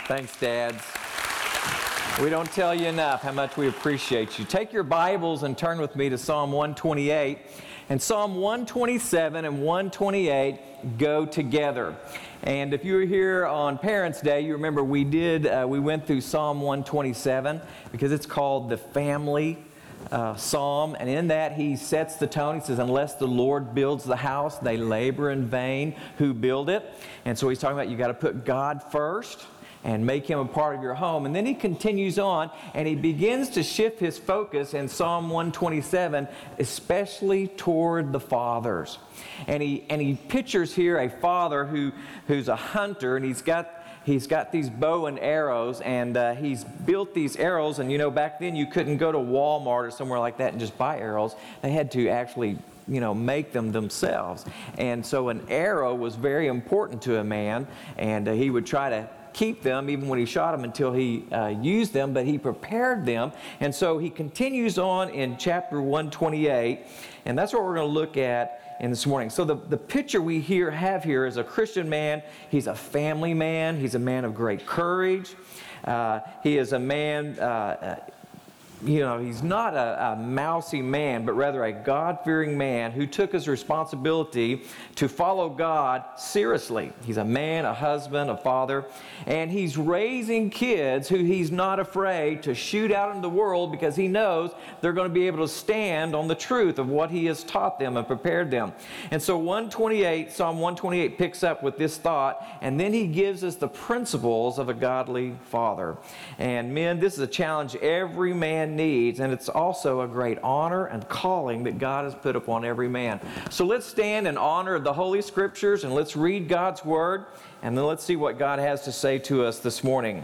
Thanks, Dads. We don't tell you enough how much we appreciate you. Take your Bibles and turn with me to Psalm 128. And Psalm 127 and 128 go together. And if you were here on Parents' Day, you remember we went through Psalm 127 because it's called the family psalm, and in that he sets the tone. He says, unless the Lord builds the house, they labor in vain who build it. And so he's talking about you got to put God first and make him a part of your home. And then he continues on and he begins to shift his focus in Psalm 127, especially toward the fathers. And he pictures here a father who's a hunter, and he's got these bow and arrows, and he's built these arrows. And you know, back then you couldn't go to Walmart or somewhere like that and just buy arrows. They had to actually make them themselves. And so an arrow was very important to a man, and he would try to keep them even when he shot them until he used them, but he prepared them. And so he continues on in chapter 128, and that's what we're going to look at in this morning. So the picture we have here is a Christian man. He's a family man. He's a man of great courage. He is a man, he's not a mousy man, but rather a God-fearing man who took his responsibility to follow God seriously. He's a man, a husband, a father, and he's raising kids who he's not afraid to shoot out into the world because he knows they're going to be able to stand on the truth of what he has taught them and prepared them. And so Psalm 128 picks up with this thought, and then he gives us the principles of a godly father. And men, this is a challenge every man needs, and it's also a great honor and calling that God has put upon every man. So let's stand in honor of the Holy Scriptures, and let's read God's Word, and then let's see what God has to say to us this morning.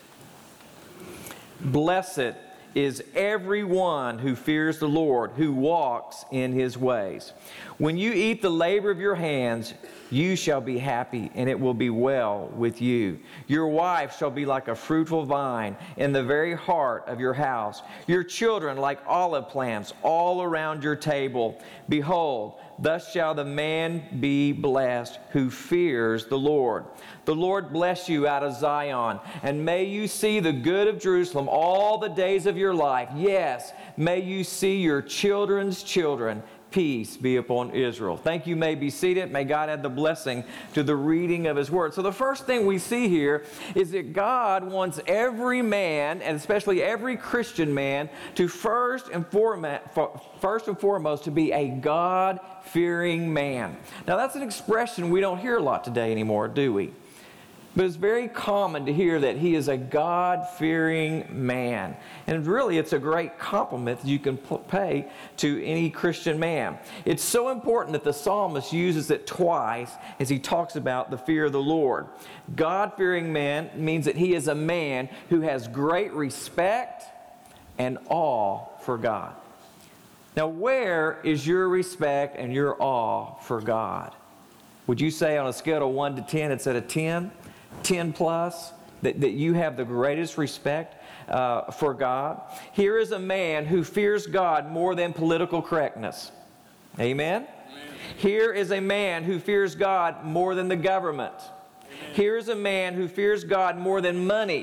Blessed is everyone who fears the Lord, who walks in His ways. When you eat the labor of your hands, you shall be happy, and it will be well with you. Your wife shall be like a fruitful vine in the very heart of your house. Your children like olive plants all around your table. Behold, thus shall the man be blessed who fears the Lord. The Lord bless you out of Zion, and may you see the good of Jerusalem all the days of your life. Yes, may you see your children's children. Peace be upon Israel. Thank you. May be seated. May God add the blessing to the reading of His Word. So the first thing we see here is that God wants every man, and especially every Christian man, to first and foremost to be a God-fearing man. Now that's an expression we don't hear a lot today anymore, do we? But it's very common to hear that he is a God-fearing man. And really, it's a great compliment that you can pay to any Christian man. It's so important that the psalmist uses it twice as he talks about the fear of the Lord. God-fearing man means that he is a man who has great respect and awe for God. Now, where is your respect and your awe for God? Would you say on a scale of 1 to 10, it's at a 10? 10 plus, that you have the greatest respect for God? Here is a man who fears God more than political correctness. Amen? Amen. Here is a man who fears God more than the government. Amen. Here is a man who fears God more than money.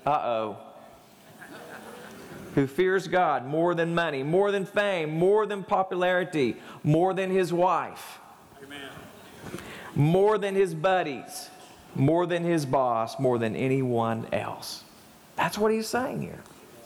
Who fears God more than money, more than fame, more than popularity, more than his wife. Amen. More than his buddies. More than his boss, more than anyone else. That's what he's saying here.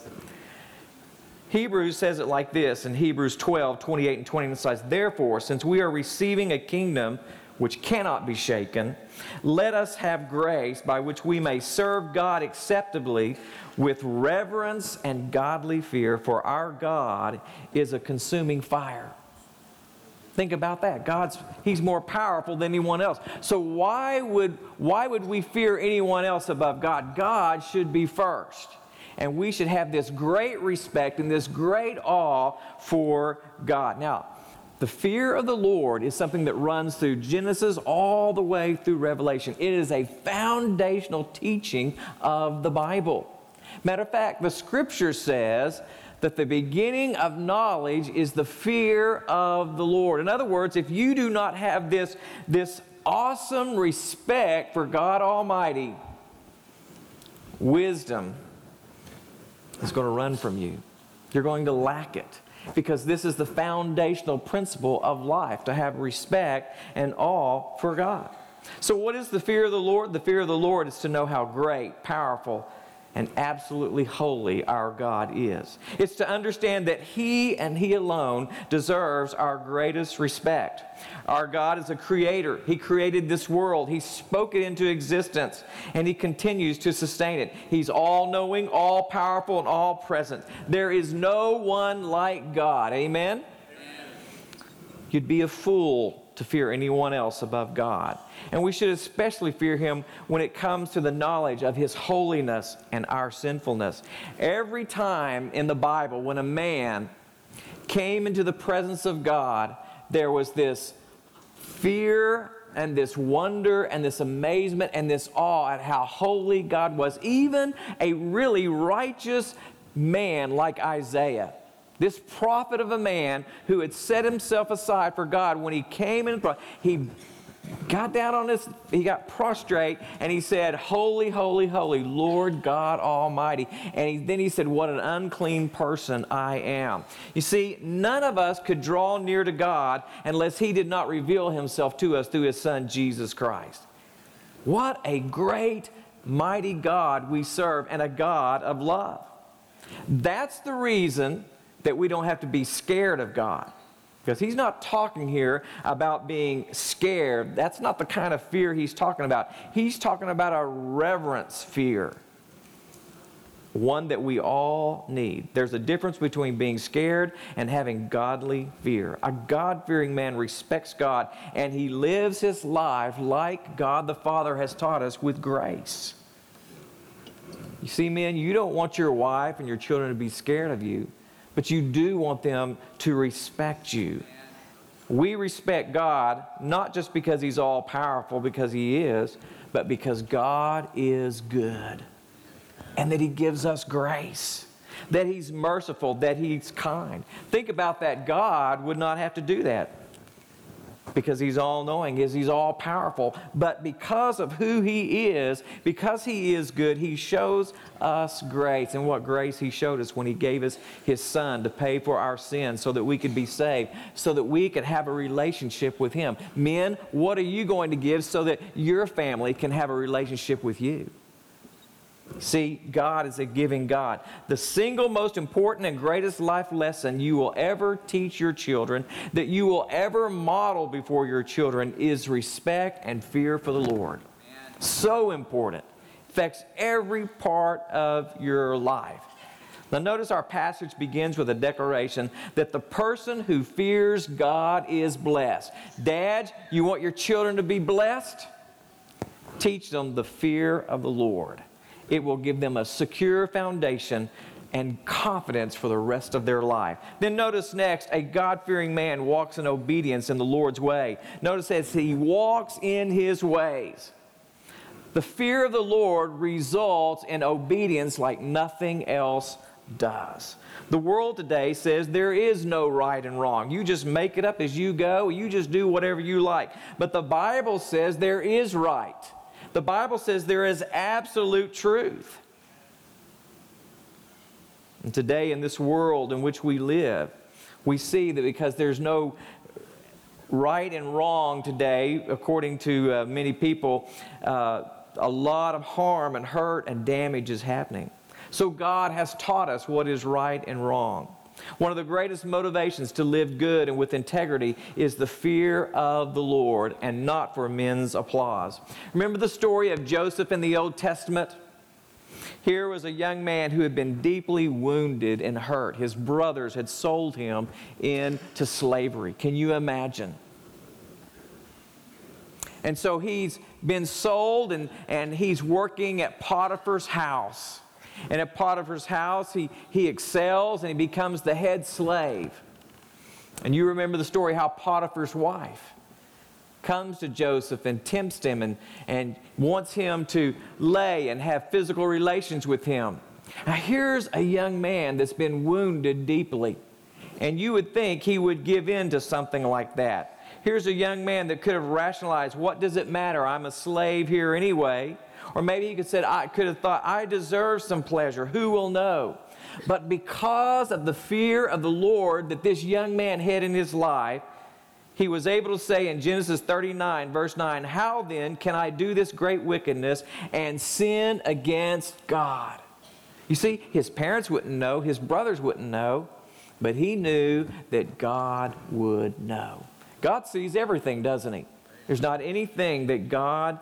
Hebrews says it like this in Hebrews 12, 28 and 29. It says, therefore, since we are receiving a kingdom which cannot be shaken, let us have grace by which we may serve God acceptably with reverence and godly fear, for our God is a consuming fire. Think about that. He's more powerful than anyone else. So why would we fear anyone else above God? God should be first. And we should have this great respect and this great awe for God. Now, the fear of the Lord is something that runs through Genesis all the way through Revelation. It is a foundational teaching of the Bible. Matter of fact, the Scripture says that the beginning of knowledge is the fear of the Lord. In other words, if you do not have this awesome respect for God Almighty, wisdom is going to run from you. You're going to lack it, because this is the foundational principle of life, to have respect and awe for God. So what is the fear of the Lord? The fear of the Lord is to know how great, powerful, and absolutely holy our God is. It's to understand that He and He alone deserves our greatest respect. Our God is a creator. He created this world. He spoke it into existence, and He continues to sustain it. He's all-knowing, all-powerful, and all-present. There is no one like God. Amen? You'd be a fool to fear anyone else above God. And we should especially fear Him when it comes to the knowledge of His holiness and our sinfulness. Every time in the Bible when a man came into the presence of God, there was this fear and this wonder and this amazement and this awe at how holy God was. Even a really righteous man like Isaiah, this prophet of a man who had set himself aside for God, when he came in, he got down on he got prostrate, and he said, "Holy, holy, holy, Lord God Almighty." And then he said, "What an unclean person I am." You see, none of us could draw near to God unless He did not reveal Himself to us through His Son, Jesus Christ. What a great, mighty God we serve, and a God of love. That's the reason that we don't have to be scared of God. Because He's not talking here about being scared. That's not the kind of fear He's talking about. He's talking about a reverence fear. One that we all need. There's a difference between being scared and having godly fear. A God-fearing man respects God, and he lives his life like God the Father has taught us, with grace. You see, men, you don't want your wife and your children to be scared of you, but you do want them to respect you. We respect God not just because He's all-powerful, because He is, but because God is good, and that He gives us grace, that He's merciful, that He's kind. Think about that. God would not have to do that, because He's all-knowing, He's all-powerful. But because of who He is, because He is good, He shows us grace. And what grace He showed us when He gave us His Son to pay for our sins so that we could be saved, so that we could have a relationship with Him. Men, what are you going to give so that your family can have a relationship with you? See, God is a giving God. The single most important and greatest life lesson you will ever teach your children, that you will ever model before your children, is respect and fear for the Lord. So important. Affects every part of your life. Now notice our passage begins with a declaration that the person who fears God is blessed. Dads, you want your children to be blessed? Teach them the fear of the Lord. It will give them a secure foundation and confidence for the rest of their life. Then notice next, a God-fearing man walks in obedience in the Lord's way. Notice as he walks in His ways. The fear of the Lord results in obedience like nothing else does. The world today says there is no right and wrong. You just make it up as you go. You just do whatever you like. But the Bible says there is right. The Bible says there is absolute truth. And today, in this world in which we live, we see that because there's no right and wrong today, according to many people, a lot of harm and hurt and damage is happening. So God has taught us what is right and wrong. One of the greatest motivations to live good and with integrity is the fear of the Lord, and not for men's applause. Remember the story of Joseph in the Old Testament? Here was a young man who had been deeply wounded and hurt. His brothers had sold him into slavery. Can you imagine? And so he's been sold, and he's working at Potiphar's house. And at Potiphar's house, he excels and he becomes the head slave. And you remember the story how Potiphar's wife comes to Joseph and tempts him and wants him to lay and have physical relations with him. Now here's a young man that's been wounded deeply. And you would think he would give in to something like that. Here's a young man that could have rationalized, what does it matter? I'm a slave here anyway. Or maybe he could have thought, I deserve some pleasure. Who will know? But because of the fear of the Lord that this young man had in his life, he was able to say in Genesis 39, verse 9, how then can I do this great wickedness and sin against God? You see, his parents wouldn't know, his brothers wouldn't know, but he knew that God would know. God sees everything, doesn't he? There's not anything that God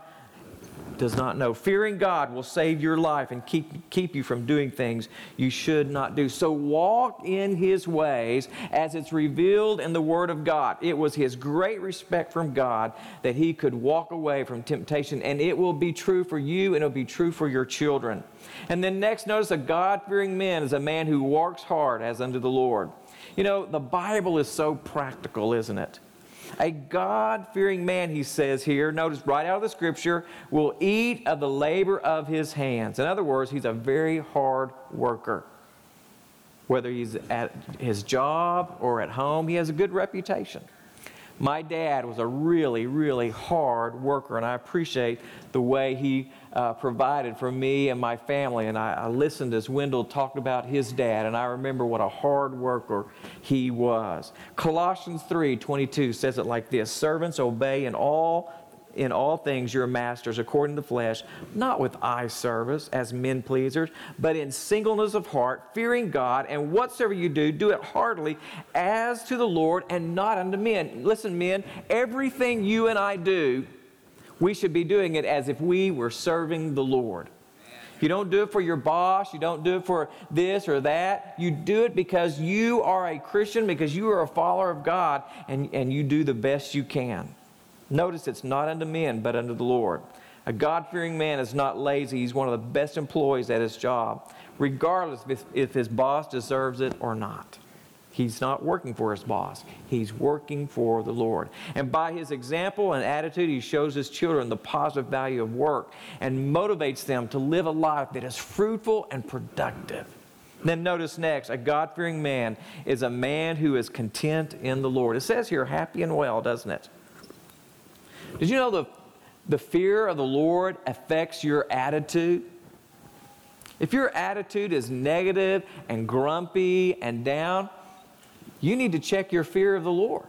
does not know. Fearing God will save your life and keep you from doing things you should not do. So walk in His ways as it's revealed in the Word of God. It was his great respect from God that he could walk away from temptation, and it will be true for you and it will be true for your children. And then next, notice a God-fearing man is a man who works hard as unto the Lord. You know, the Bible is so practical, isn't it? A God-fearing man, he says here, notice right out of the Scripture, will eat of the labor of his hands. In other words, he's a very hard worker. Whether he's at his job or at home, he has a good reputation. My dad was a really, really hard worker, and I appreciate the way he provided for me and my family. And I listened as Wendell talked about his dad, and I remember what a hard worker he was. Colossians 3:22 says it like this: servants, obey in all things your masters according to the flesh, not with eye service as men pleasers, but in singleness of heart, fearing God, and whatsoever you do, do it heartily as to the Lord and not unto men. Listen, men, everything you and I do, we should be doing it as if we were serving the Lord. You don't do it for your boss. You don't do it for this or that. You do it because you are a Christian, because you are a follower of God, and you do the best you can. Notice it's not unto men, but unto the Lord. A God-fearing man is not lazy. He's one of the best employees at his job, regardless if his boss deserves it or not. He's not working for his boss. He's working for the Lord. And by his example and attitude, he shows his children the positive value of work and motivates them to live a life that is fruitful and productive. Then notice next, a God-fearing man is a man who is content in the Lord. It says here, happy and well, doesn't it? Did you know the fear of the Lord affects your attitude? If your attitude is negative and grumpy and down, you need to check your fear of the Lord.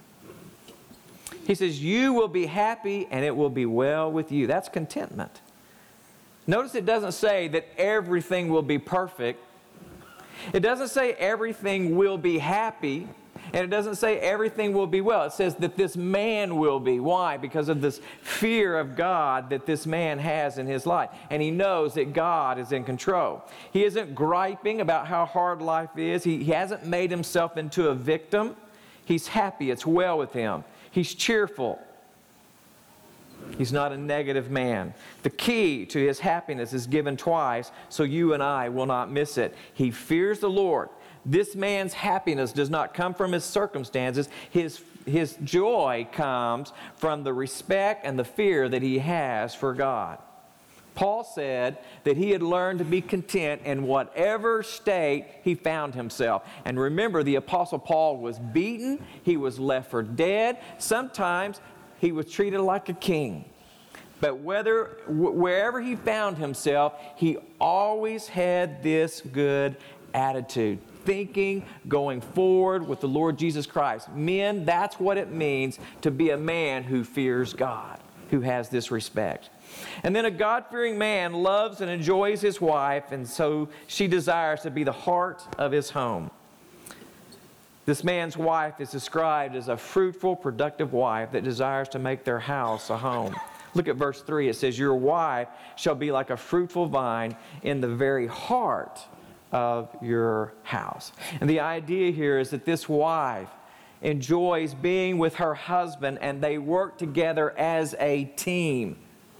He says, you will be happy and it will be well with you. That's contentment. Notice it doesn't say that everything will be perfect. It doesn't say everything will be happy. And it doesn't say everything will be well. It says that this man will be. Why? Because of this fear of God that this man has in his life. And he knows that God is in control. He isn't griping about how hard life is. He hasn't made himself into a victim. He's happy. It's well with him. He's cheerful. He's not a negative man. The key to his happiness is given twice, so you and I will not miss it. He fears the Lord. This man's happiness does not come from his circumstances. His joy comes from the respect and the fear that he has for God. Paul said that he had learned to be content in whatever state he found himself. And remember, the Apostle Paul was beaten. He was left for dead. Sometimes he was treated like a king. But wherever he found himself, he always had this good attitude. Thinking, going forward with the Lord Jesus Christ. Men, that's what it means to be a man who fears God, who has this respect. And then a God-fearing man loves and enjoys his wife, and so she desires to be the heart of his home. This man's wife is described as a fruitful, productive wife that desires to make their house a home. Look at verse 3. It says, your wife shall be like a fruitful vine in the very heart of your house. And the idea here is that this wife enjoys being with her husband and they work together as a team.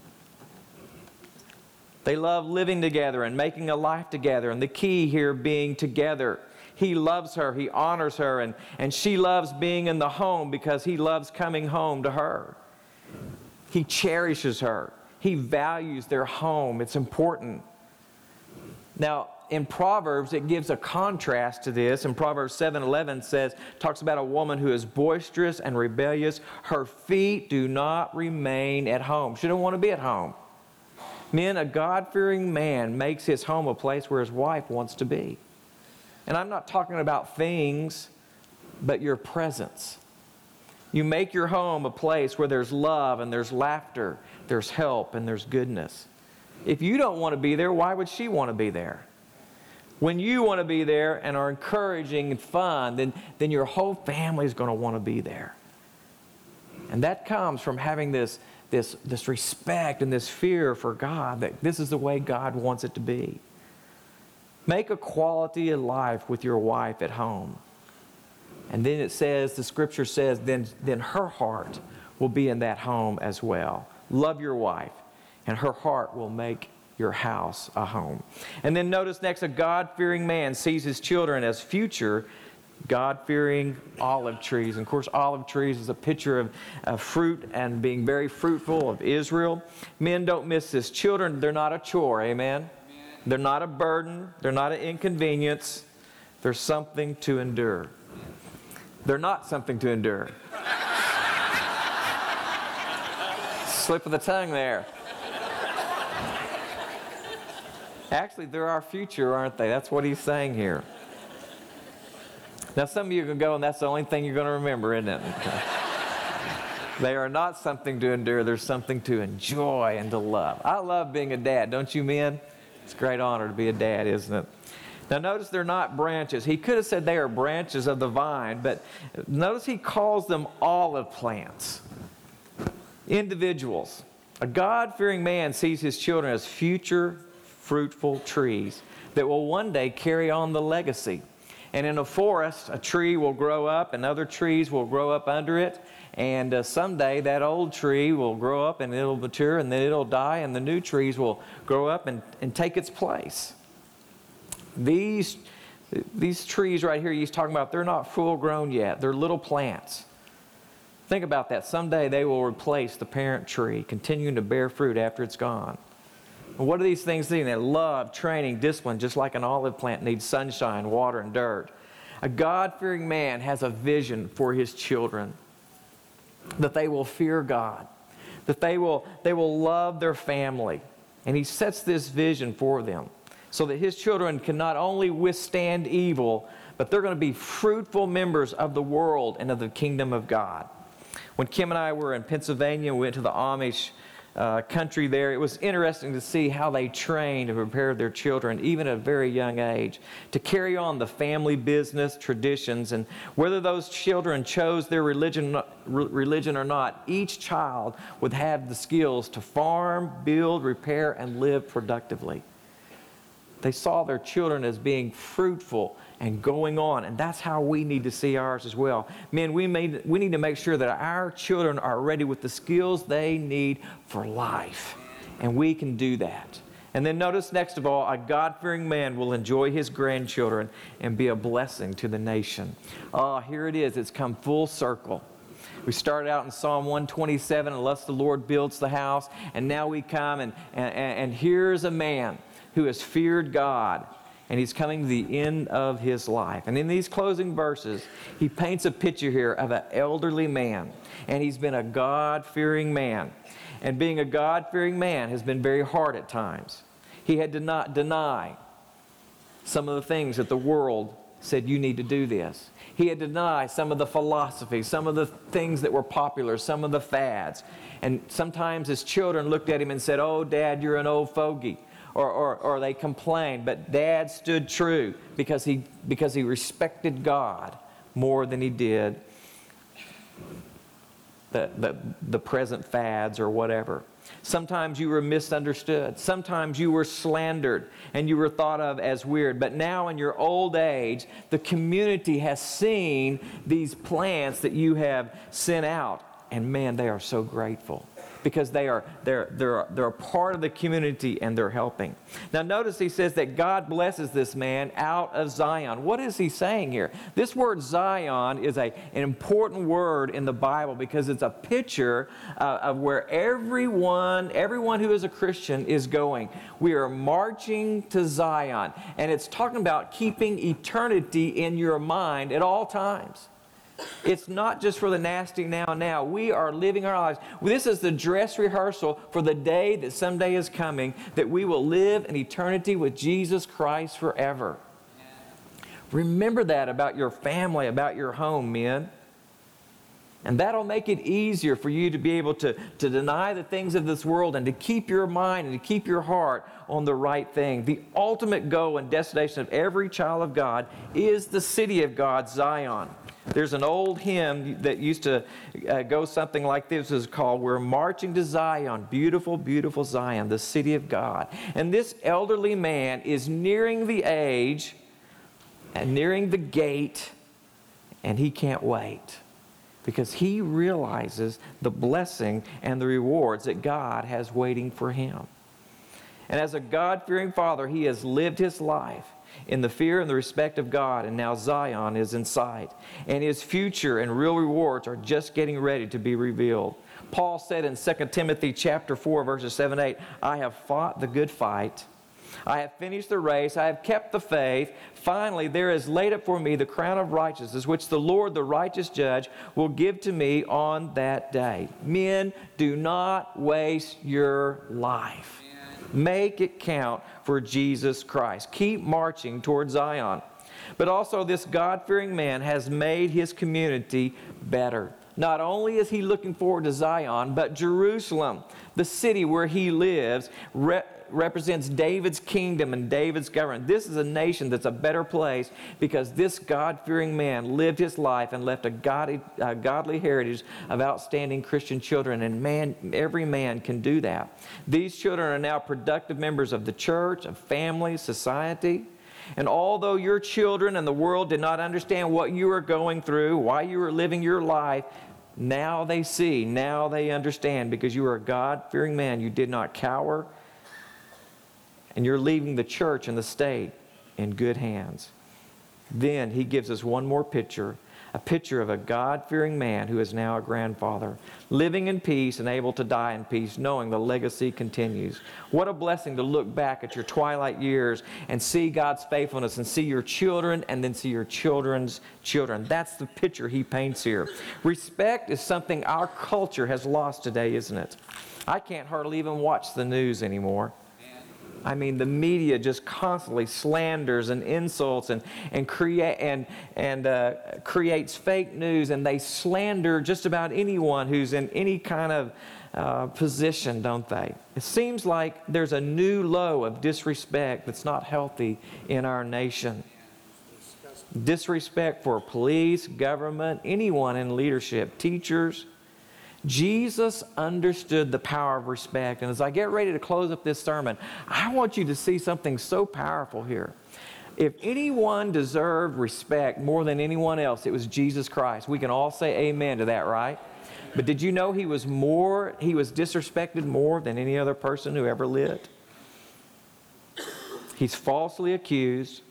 They love living together and making a life together, and the key here being together. He loves her, he honors her, and she loves being in the home because he loves coming home to her. He cherishes her. He values their home. It's important. Now, in Proverbs, it gives a contrast to this. In Proverbs 7:11 talks about a woman who is boisterous and rebellious. Her feet do not remain at home. She don't want to be at home. Men, a God-fearing man makes his home a place where his wife wants to be. And I'm not talking about things, but your presence. You make your home a place where there's love and there's laughter, there's help and there's goodness. If you don't want to be there, why would she want to be there? When you want to be there and are encouraging and fun, then your whole family is going to want to be there. And that comes from having this respect and this fear for God, that this is the way God wants it to be. Make a quality of life with your wife at home. And then it says, the scripture says, then her heart will be in that home as well. Love your wife, and her heart will make your house a home. And then notice next, a God-fearing man sees his children as future God-fearing olive trees. And of course, olive trees is a picture of fruit and being very fruitful of Israel. Men, don't miss this. Children, they're not a chore, amen? They're not a burden. They're not an inconvenience. They're something to endure. They're not something to endure. Slip of the tongue there. Actually, they're our future, aren't they? That's what he's saying here. Now, some of you can go, and that's the only thing you're going to remember, isn't it? They are not something to endure. They're something to enjoy and to love. I love being a dad, don't you, men? It's a great honor to be a dad, isn't it? Now, notice they're not branches. He could have said they are branches of the vine, but notice he calls them olive plants. Individuals. A God-fearing man sees his children as future fruitful trees that will one day carry on the legacy. And in a forest, a tree will grow up and other trees will grow up under it. And someday that old tree will grow up and it'll mature and then it'll die and the new trees will grow up and take its place. These trees right here he's talking about, they're not full grown yet. They're little plants. Think about that. Someday they will replace the parent tree, continuing to bear fruit after it's gone. And what do these things need? They love, training, discipline, just like an olive plant needs sunshine, water, and dirt. A God-fearing man has a vision for his children, that they will fear God, that they will love their family. And he sets this vision for them so that his children can not only withstand evil, but they're going to be fruitful members of the world and of the kingdom of God. When Kim and I were in Pennsylvania, we went to the Amish country there. It was interesting to see how they trained and prepared their children, even at a very young age, to carry on the family business traditions. And whether those children chose their religion or not, each child would have the skills to farm, build, repair, and live productively. They saw their children as being fruitful and going on, and that's how we need to see ours as well. Men, we need to make sure that our children are ready with the skills they need for life, and we can do that. And then notice, next of all, a God-fearing man will enjoy his grandchildren and be a blessing to the nation. Oh, here it is. It's come full circle. We started out in Psalm 127, unless the Lord builds the house, and now we come and here's a man who has feared God, and he's coming to the end of his life. And in these closing verses, he paints a picture here of an elderly man, and he's been a God-fearing man. And being a God-fearing man has been very hard at times. He had to not deny some of the things that the world said, you need to do this. He had to deny some of the philosophy, some of the things that were popular, some of the fads. And sometimes his children looked at him and said, oh, Dad, you're an old fogey. Or they complained, but Dad stood true because he respected God more than he did the present fads or whatever. Sometimes you were misunderstood. Sometimes you were slandered and you were thought of as weird. But now in your old age, the community has seen these plants that you have sent out. And man, they are so grateful, because they're a part of the community and they're helping. Now notice he says that God blesses this man out of Zion. What is he saying here? This word Zion is an important word in the Bible because it's a picture of where everyone who is a Christian is going. We are marching to Zion, and it's talking about keeping eternity in your mind at all times. It's not just for the nasty now. We are living our lives. This is the dress rehearsal for the day that someday is coming, that we will live in eternity with Jesus Christ forever. Remember that about your family, about your home, men. And that'll make it easier for you to be able to deny the things of this world and to keep your mind and to keep your heart on the right thing. The ultimate goal and destination of every child of God is the city of God, Zion. There's an old hymn that used to go something like this. It's called, "We're Marching to Zion, Beautiful, Beautiful Zion, the City of God." And this elderly man is nearing the age and nearing the gate, and he can't wait because he realizes the blessing and the rewards that God has waiting for him. And as a God-fearing father, he has lived his life in the fear and the respect of God, and now Zion is in sight. And his future and real rewards are just getting ready to be revealed. Paul said in 2 Timothy chapter 4, verses 7 and 8, "I have fought the good fight. I have finished the race. I have kept the faith. Finally, there is laid up for me the crown of righteousness, which the Lord, the righteous judge, will give to me on that day." Men, do not waste your life. Make it count for Jesus Christ. Keep marching towards Zion. But also, this God-fearing man has made his community better. Not only is he looking forward to Zion, but Jerusalem, the city where he lives, represents David's kingdom and David's government. This is a nation that's a better place because this God-fearing man lived his life and left a godly heritage of outstanding Christian children. And every man can do that. These children are now productive members of the church, of family, society. And although your children and the world did not understand what you were going through, why you were living your life, now they see, now they understand, because you are a God-fearing man. You did not cower. And you're leaving the church and the state in good hands. Then he gives us one more picture, a picture of a God-fearing man who is now a grandfather, living in peace and able to die in peace, knowing the legacy continues. What a blessing to look back at your twilight years and see God's faithfulness and see your children and then see your children's children. That's the picture he paints here. Respect is something our culture has lost today, isn't it? I can't hardly even watch the news anymore. I mean, the media just constantly slanders and insults and creates fake news, and they slander just about anyone who's in any kind of position, don't they? It seems like there's a new low of disrespect that's not healthy in our nation. Disrespect for police, government, anyone in leadership, teachers. Jesus understood the power of respect. And as I get ready to close up this sermon, I want you to see something so powerful here. If anyone deserved respect more than anyone else, it was Jesus Christ. We can all say amen to that, right? But did you know he was disrespected more than any other person who ever lived? He's falsely accused.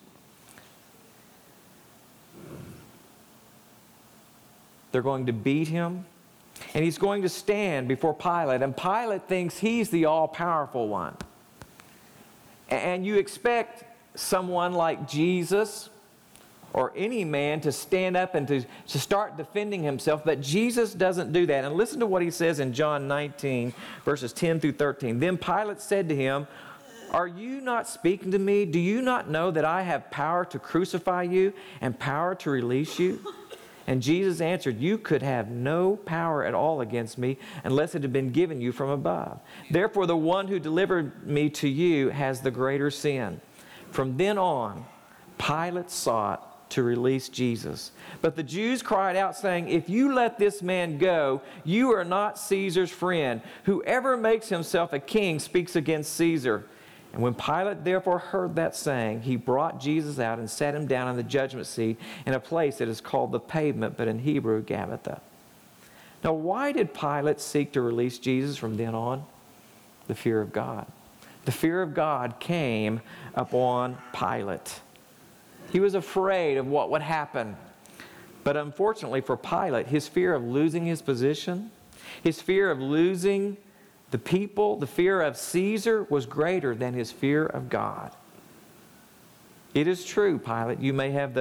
They're going to beat him. And he's going to stand before Pilate. And Pilate thinks he's the all-powerful one. And you expect someone like Jesus or any man to stand up and to start defending himself. But Jesus doesn't do that. And listen to what he says in John 19, verses 10 through 13. Then Pilate said to him, "Are you not speaking to me? Do you not know that I have power to crucify you and power to release you?" And Jesus answered, "You could have no power at all against me unless it had been given you from above. Therefore, the one who delivered me to you has the greater sin." From then on, Pilate sought to release Jesus. But the Jews cried out, saying, "If you let this man go, you are not Caesar's friend. Whoever makes himself a king speaks against Caesar." And when Pilate therefore heard that saying, he brought Jesus out and sat him down on the judgment seat in a place that is called the Pavement, but in Hebrew, Gabbatha. Now, why did Pilate seek to release Jesus from then on? The fear of God. The fear of God came upon Pilate. He was afraid of what would happen. But unfortunately for Pilate, his fear of losing his position, his fear of losing the people, the fear of Caesar was greater than his fear of God. It is true, Pilate, you may have the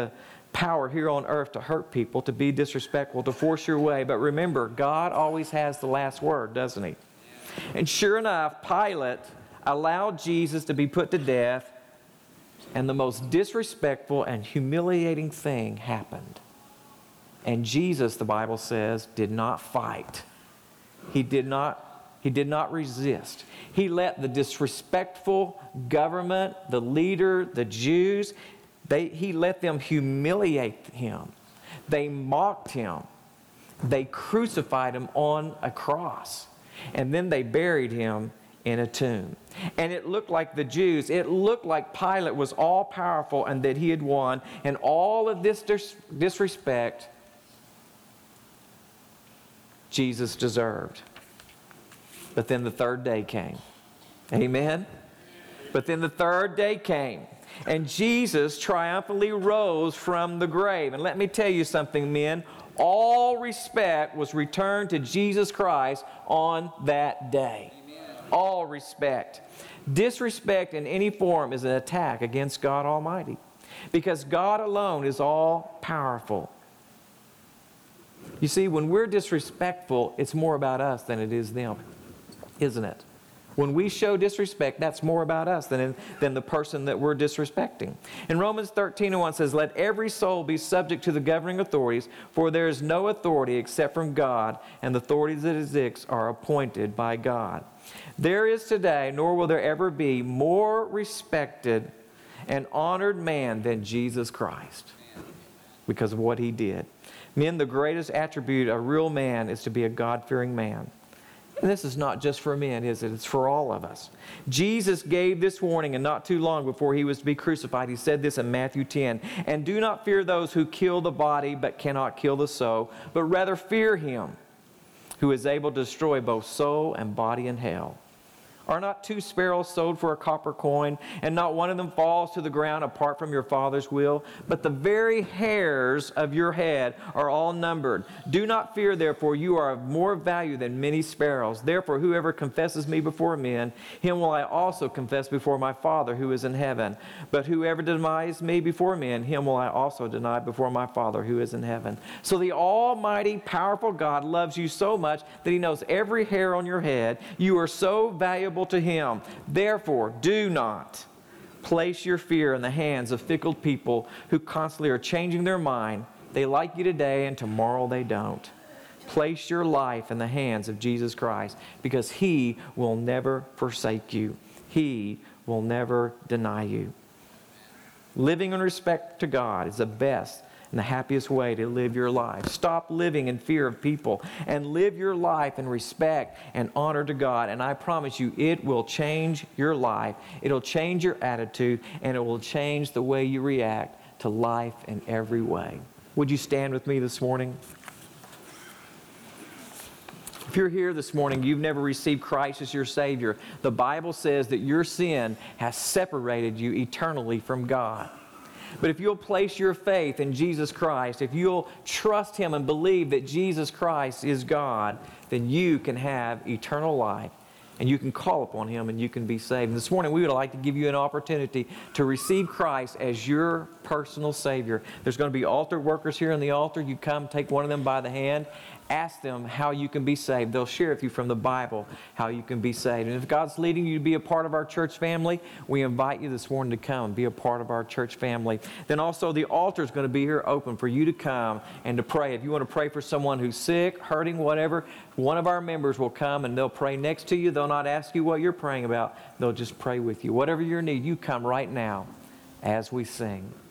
power here on earth to hurt people, to be disrespectful, to force your way. But remember, God always has the last word, doesn't He? And sure enough, Pilate allowed Jesus to be put to death, and the most disrespectful and humiliating thing happened. And Jesus, the Bible says, did not fight. He did not resist. He let the disrespectful government, the leader, the Jews, he let them humiliate Him. They mocked Him. They crucified Him on a cross. And then they buried Him in a tomb. And it looked like the Jews, it looked like Pilate was all powerful and that he had won. And all of this disrespect Jesus deserved. But then the third day came. Amen? But then the third day came. And Jesus triumphantly rose from the grave. And let me tell you something, men. All respect was returned to Jesus Christ on that day. Amen. All respect. Disrespect in any form is an attack against God Almighty. Because God alone is all powerful. You see, when we're disrespectful, it's more about us than it is them. Isn't it? When we show disrespect, that's more about us than the person that we're disrespecting. And Romans 13:1 says, "Let every soul be subject to the governing authorities, for there is no authority except from God, and the authorities that exist are appointed by God." There is today, nor will there ever be, more respected and honored man than Jesus Christ because of what He did. Men, the greatest attribute of a real man is to be a God-fearing man. And this is not just for men, is it? It's for all of us. Jesus gave this warning, and not too long before He was to be crucified, He said this in Matthew 10, "And do not fear those who kill the body but cannot kill the soul, but rather fear Him who is able to destroy both soul and body in hell. Are not 2 sparrows sold for a copper coin, and not one of them falls to the ground apart from your Father's will? But the very hairs of your head are all numbered. Do not fear, therefore, you are of more value than many sparrows. Therefore, whoever confesses me before men, him will I also confess before my Father who is in heaven. But whoever denies me before men, him will I also deny before my Father who is in heaven." So the almighty, powerful God loves you so much that He knows every hair on your head. You are so valuable to Him. Therefore, do not place your fear in the hands of fickle people who constantly are changing their mind. They like you today and tomorrow they don't. Place your life in the hands of Jesus Christ, because He will never forsake you. He will never deny you. Living in respect to God is the best and the happiest way to live your life. Stop living in fear of people and live your life in respect and honor to God. And I promise you, it will change your life. It'll change your attitude, and it will change the way you react to life in every way. Would you stand with me this morning? If you're here this morning, you've never received Christ as your Savior, the Bible says that your sin has separated you eternally from God. But if you'll place your faith in Jesus Christ, if you'll trust Him and believe that Jesus Christ is God, then you can have eternal life, and you can call upon Him and you can be saved. And this morning we would like to give you an opportunity to receive Christ as your personal Savior. There's going to be altar workers here on the altar. You come, take one of them by the hand, ask them how you can be saved. They'll share with you from the Bible how you can be saved. And if God's leading you to be a part of our church family, we invite you this morning to come and be a part of our church family. Then also the altar is going to be here open for you to come and to pray. If you want to pray for someone who's sick, hurting, whatever, one of our members will come and they'll pray next to you. They'll not ask you what you're praying about. They'll just pray with you. Whatever your need, you come right now as we sing.